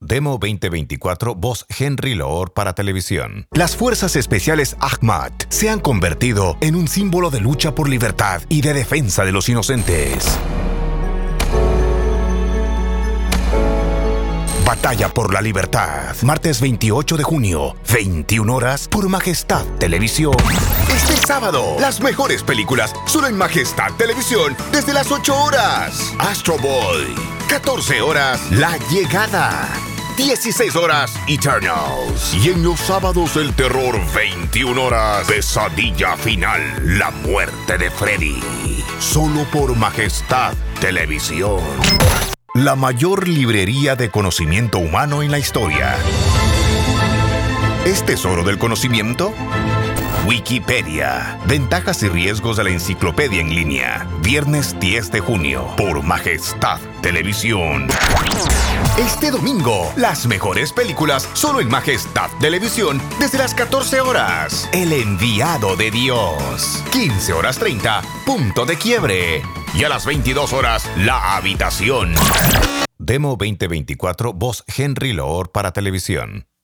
Demo 2024, voz Henry Loor para televisión. Las Fuerzas Especiales Ahmad se han convertido en un símbolo de lucha por libertad y de defensa de los inocentes. Batalla por la Libertad. Martes 28 de junio, 21 horas, por Majestad Televisión. Este sábado, las mejores películas solo en Majestad Televisión desde las 8 horas. Astro Boy. 14 horas, La Llegada. 16 horas, Eternals. Y en los sábados el terror, 21 horas, Pesadilla Final, la muerte de Freddy. Solo por Majestad Televisión. La mayor librería de conocimiento humano en la historia. ¿Es tesoro del conocimiento? Wikipedia. Ventajas y riesgos de la enciclopedia en línea. Viernes 10 de junio, por Majestad Televisión. Este domingo, las mejores películas solo en Majestad Televisión desde las 14 horas. El enviado de Dios. 15 horas 30, punto de quiebre. Y a las 22 horas, La Habitación. Demo 2024, voz Henry Loor para televisión.